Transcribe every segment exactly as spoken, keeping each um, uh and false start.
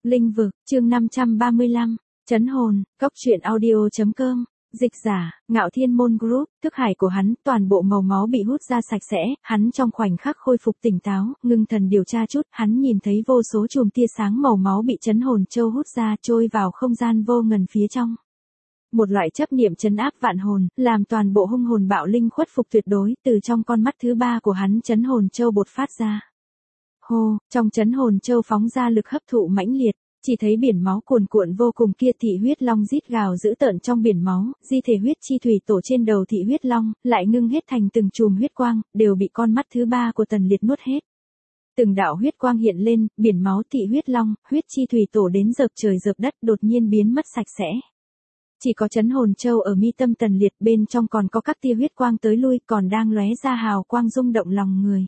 Linh vực, chương năm trăm ba mươi lăm, Trấn hồn, cốc truyện audio.com, dịch giả, Ngạo Thiên Môn Group, thức hải của hắn, toàn bộ màu máu bị hút ra sạch sẽ, hắn trong khoảnh khắc khôi phục tỉnh táo, ngưng thần điều tra chút, hắn nhìn thấy vô số chùm tia sáng màu máu bị trấn hồn châu hút ra trôi vào không gian vô ngần phía trong. Một loại chấp niệm trấn áp vạn hồn, làm toàn bộ hung hồn bạo linh khuất phục tuyệt đối, từ trong con mắt thứ ba của hắn trấn hồn châu bột phát ra. Hô, trong trấn hồn châu phóng ra lực hấp thụ mãnh liệt, chỉ thấy biển máu cuồn cuộn vô cùng kia, thị huyết long rít gào dữ tợn trong biển máu, di thể huyết chi thủy tổ trên đầu thị huyết long, lại ngưng hết thành từng chùm huyết quang, đều bị con mắt thứ ba của Tần Liệt nuốt hết. Từng đạo huyết quang hiện lên, biển máu thị huyết long, huyết chi thủy tổ đến dợp trời dợp đất đột nhiên biến mất sạch sẽ. Chỉ có trấn hồn châu ở mi tâm Tần Liệt, bên trong còn có các tia huyết quang tới lui, còn đang lóe ra hào quang rung động lòng người.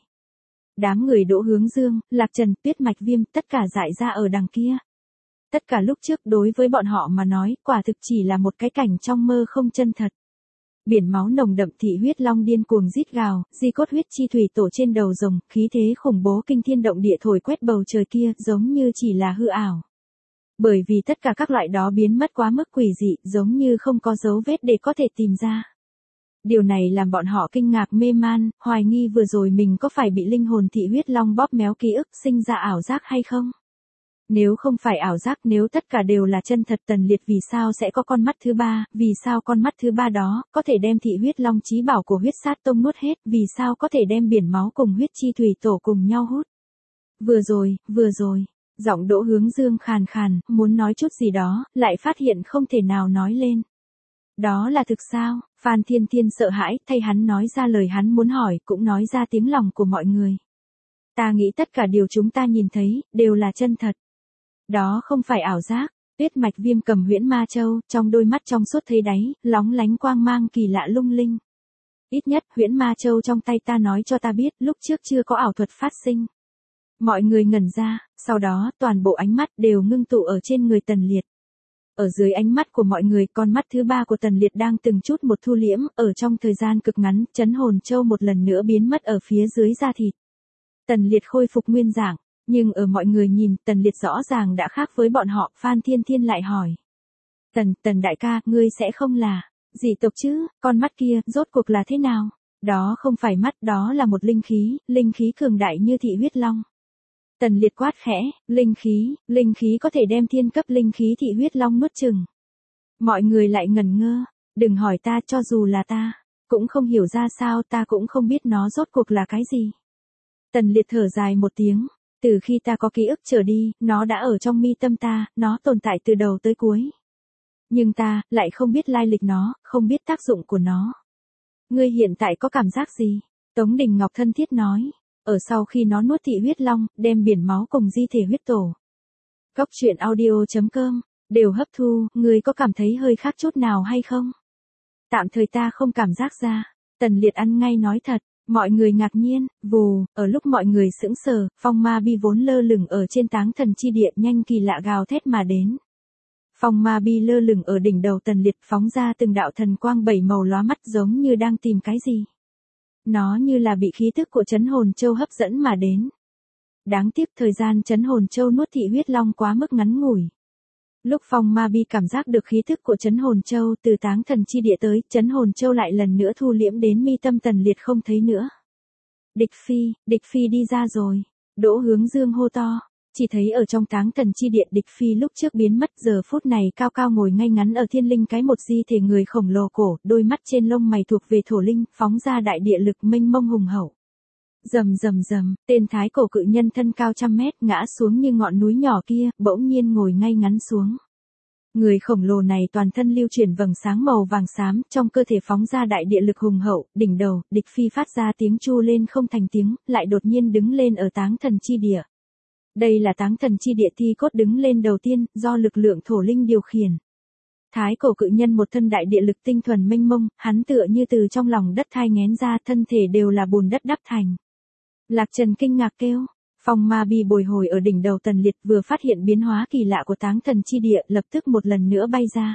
Đám người Đỗ Hướng Dương, Lạc Trần, Tuyết Mạch Viêm, tất cả dại ra ở đằng kia. Tất cả lúc trước đối với bọn họ mà nói, quả thực chỉ là một cái cảnh trong mơ không chân thật. Biển máu nồng đậm, thị huyết long điên cuồng rít gào, di cốt huyết chi thủy tổ trên đầu rồng, khí thế khủng bố kinh thiên động địa thổi quét bầu trời kia, giống như chỉ là hư ảo. Bởi vì tất cả các loại đó biến mất quá mức quỷ dị, giống như không có dấu vết để có thể tìm ra. Điều này làm bọn họ kinh ngạc mê man, hoài nghi vừa rồi mình có phải bị linh hồn thị huyết long bóp méo ký ức, sinh ra ảo giác hay không? Nếu không phải ảo giác, nếu tất cả đều là chân thật, Tần Liệt vì sao sẽ có con mắt thứ ba, vì sao con mắt thứ ba đó có thể đem thị huyết long chí bảo của huyết sát tông nuốt hết, vì sao có thể đem biển máu cùng huyết chi thủy tổ cùng nhau hút? Vừa rồi, vừa rồi, giọng Đỗ Hướng Dương khàn khàn, muốn nói chút gì đó, lại phát hiện không thể nào nói lên. Đó là thực sao? Phan Thiên Thiên sợ hãi, thay hắn nói ra lời hắn muốn hỏi, cũng nói ra tiếng lòng của mọi người. Ta nghĩ tất cả điều chúng ta nhìn thấy, đều là chân thật. Đó không phải ảo giác. Tuyết Mạch Viêm cầm huyễn ma châu, trong đôi mắt trong suốt thấy đáy, lóng lánh quang mang kỳ lạ lung linh. Ít nhất, huyễn ma châu trong tay ta nói cho ta biết, lúc trước chưa có ảo thuật phát sinh. Mọi người ngẩn ra, sau đó, toàn bộ ánh mắt đều ngưng tụ ở trên người Tần Liệt. Ở dưới ánh mắt của mọi người, con mắt thứ ba của Tần Liệt đang từng chút một thu liễm, ở trong thời gian cực ngắn, trấn hồn châu một lần nữa biến mất ở phía dưới da thịt. Tần Liệt khôi phục nguyên dạng, nhưng ở mọi người nhìn, Tần Liệt rõ ràng đã khác với bọn họ. Phan Thiên Thiên lại hỏi. Tần, Tần đại ca, ngươi sẽ không là dị tộc chứ, con mắt kia, rốt cuộc là thế nào? Đó không phải mắt, đó là một linh khí, linh khí cường đại như thị huyết long. Tần Liệt quát khẽ, linh khí, linh khí có thể đem thiên cấp linh khí thị huyết long nuốt chừng. Mọi người lại ngẩn ngơ, đừng hỏi ta, cho dù là ta, cũng không hiểu ra sao, ta cũng không biết nó rốt cuộc là cái gì. Tần Liệt thở dài một tiếng, từ khi ta có ký ức trở đi, nó đã ở trong mi tâm ta, nó tồn tại từ đầu tới cuối. Nhưng ta, lại không biết lai lịch nó, không biết tác dụng của nó. Ngươi hiện tại có cảm giác gì? Tống Đình Ngọc thân thiết nói. Ở sau khi nó nuốt thị huyết long, đem biển máu cùng di thể huyết tổ. Cốc truyện audio.com, đều hấp thu, ngươi có cảm thấy hơi khác chút nào hay không? Tạm thời ta không cảm giác ra. Tần Liệt ăn ngay nói thật, mọi người ngạc nhiên, vù, ở lúc mọi người sững sờ, phong ma bi vốn lơ lửng ở trên táng thần chi địa nhanh kỳ lạ gào thét mà đến. Phong ma bi lơ lửng ở đỉnh đầu Tần Liệt phóng ra từng đạo thần quang bảy màu lóa mắt giống như đang tìm cái gì. Nó như là bị khí thức của trấn hồn châu hấp dẫn mà đến. Đáng tiếc thời gian trấn hồn châu nuốt thị huyết long quá mức ngắn ngủi. Lúc Phong Ma Bi cảm giác được khí thức của trấn hồn châu từ táng thần chi địa tới, trấn hồn châu lại lần nữa thu liễm đến mi tâm Tần Liệt không thấy nữa. Địch Phi, Địch Phi đi ra rồi. Đỗ Hướng Dương hô to. Chỉ thấy ở trong táng thần chi địa, Địch Phi lúc trước biến mất, giờ phút này cao cao ngồi ngay ngắn ở thiên linh cái, một di thể người khổng lồ cổ, đôi mắt trên lông mày thuộc về thổ linh, phóng ra đại địa lực mênh mông hùng hậu. Rầm rầm rầm, tên thái cổ cự nhân thân cao trăm mét ngã xuống như ngọn núi nhỏ kia, bỗng nhiên ngồi ngay ngắn xuống. Người khổng lồ này toàn thân lưu chuyển vầng sáng màu vàng xám, trong cơ thể phóng ra đại địa lực hùng hậu, đỉnh đầu, Địch Phi phát ra tiếng chu lên không thành tiếng, lại đột nhiên đứng lên ở táng thần chi địa. Đây là táng thần chi địa thi cốt đứng lên đầu tiên, do lực lượng thổ linh điều khiển. Thái cổ cự nhân một thân đại địa lực tinh thuần mênh mông, hắn tựa như từ trong lòng đất thai nghén ra, thân thể đều là bùn đất đắp thành. Lạc Trần kinh ngạc kêu, phong ma bi bồi hồi ở đỉnh đầu Tần Liệt vừa phát hiện biến hóa kỳ lạ của táng thần chi địa, lập tức một lần nữa bay ra.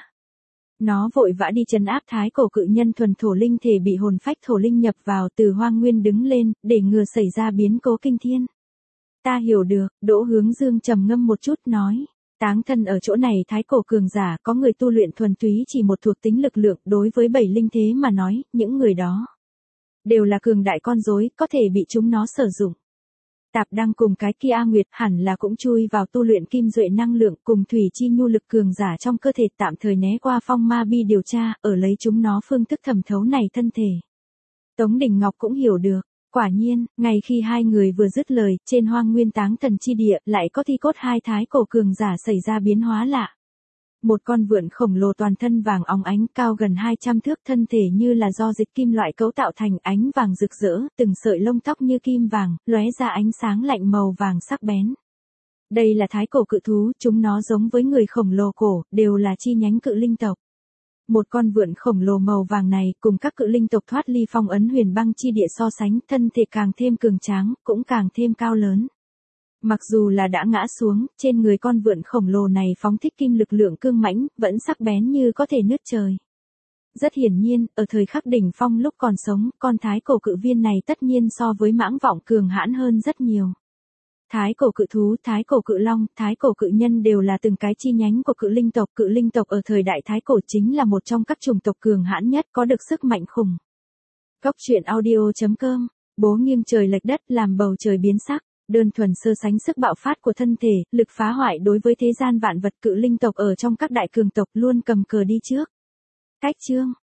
Nó vội vã đi trấn áp thái cổ cự nhân thuần thổ linh thể bị hồn phách thổ linh nhập vào, từ hoang nguyên đứng lên, để ngừa xảy ra biến cố kinh thiên. Ta hiểu được, Đỗ Hướng Dương trầm ngâm một chút nói. Táng thân ở chỗ này thái cổ cường giả, có người tu luyện thuần túy chỉ một thuộc tính lực lượng, đối với bảy linh thế mà nói, những người đó đều là cường đại con rối, có thể bị chúng nó sử dụng. Tạp Đăng cùng cái kia A Nguyệt hẳn là cũng chui vào tu luyện kim duệ năng lượng cùng thủy chi nhu lực cường giả trong cơ thể, tạm thời né qua phong ma bi điều tra, ở lấy chúng nó phương thức thẩm thấu này thân thể. Tống Đình Ngọc cũng hiểu được. Quả nhiên, ngay khi hai người vừa dứt lời, trên hoang nguyên táng thần chi địa, lại có thi cốt hai thái cổ cường giả xảy ra biến hóa lạ. Một con vượn khổng lồ toàn thân vàng óng ánh, cao gần hai trăm thước, thân thể như là do dịch kim loại cấu tạo thành, ánh vàng rực rỡ, từng sợi lông tóc như kim vàng, lóe ra ánh sáng lạnh màu vàng sắc bén. Đây là thái cổ cự thú, chúng nó giống với người khổng lồ cổ, đều là chi nhánh cự linh tộc. Một con vượn khổng lồ màu vàng này cùng các cự linh tộc thoát ly phong ấn huyền băng chi địa so sánh, thân thể càng thêm cường tráng, cũng càng thêm cao lớn. Mặc dù là đã ngã xuống, trên người con vượn khổng lồ này phóng thích kim lực lượng cương mãnh, vẫn sắc bén như có thể nứt trời. Rất hiển nhiên, ở thời khắc đỉnh phong lúc còn sống, con thái cổ cự viên này tất nhiên so với mãng vọng cường hãn hơn rất nhiều. Thái cổ cự thú, thái cổ cự long, thái cổ cự nhân đều là từng cái chi nhánh của cự linh tộc. Cự linh tộc ở thời đại thái cổ chính là một trong các chủng tộc cường hãn nhất, có được sức mạnh khủng. Góc truyện audio chấm com, bố nghiêng trời lệch đất làm bầu trời biến sắc, đơn thuần so sánh sức bạo phát của thân thể, lực phá hoại đối với thế gian vạn vật, cự linh tộc ở trong các đại cường tộc luôn cầm cờ đi trước. Cách chương